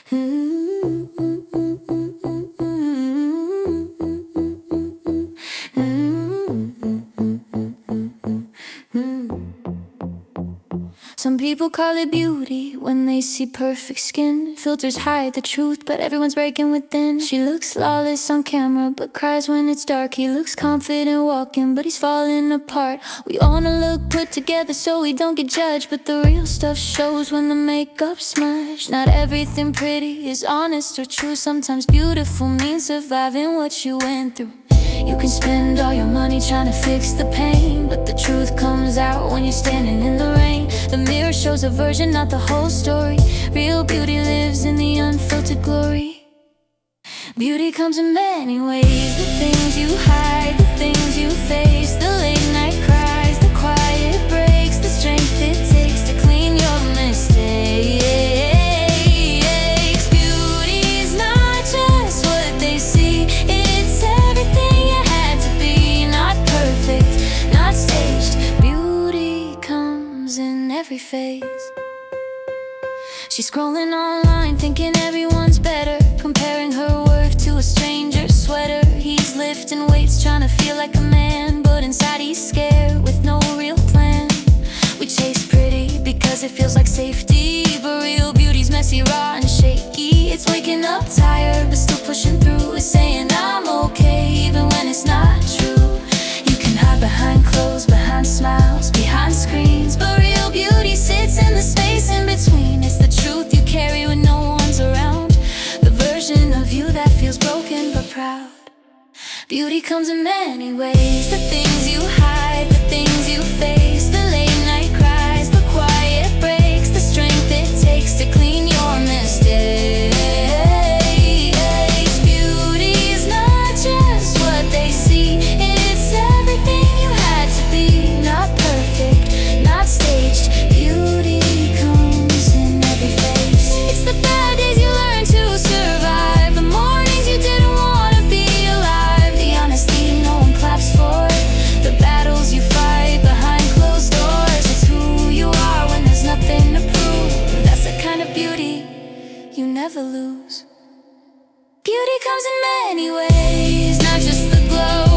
Some people call it beauty when they see perfect skin. Filters hide the truth, but everyone's breaking within. She looks flawless on camera, but cries when it's dark. He looks confident walking, but he's falling apart. We wanna look put together so we don't get judged, but the real stuff shows when the makeup's smudged. Not everything pretty is honest or true. Sometimes beautiful means surviving what you went through. You can spend all your money trying to fix the pain, but the truth comes out when you're standing in the rain. The mirror shows a version, not the whole story. Real beauty lives in the unfiltered glory. Beauty comes in many ways. The things you hide, the things you face, the late night cries, the quiet breaks, the strength it takes to clean your mistakes. Beauty's not just what they see, it's everything you had to be. Not perfect, not staged. Beauty comes in every phase. She's scrolling online thinking everyone's better, comparing her worth to a stranger's sweater. He's lifting weights trying to feel like a man, but inside he's scared with no real plan. We chase pretty because it feels like safety, but real beauty's messy, raw and shaky. It's waking up tired but still pushing through. It's saying I'm okay even when it's not true. You can hide behind clothes, behind smiles, behind screens, but real beauty sits in the space in between. It's the truth you carry when no one's around, the version of you that feels broken but proud. Beauty comes in many ways. The things you hide, the things you face, the late night cries, the quiet breaks, the strength it takes to clean your mistakes. Beauty is not just what they see, it's everything you had to be. Not perfect, not staged. Beauty comes in every face. It's the bad days you learn to survive, the mornings you didn't want to be alive, the honesty no one claps for, the battles you fight behind closed doors. It's who you are when there's nothing to prove. That's the kind of beauty you never lose. Beauty comes in many ways, not just the glow.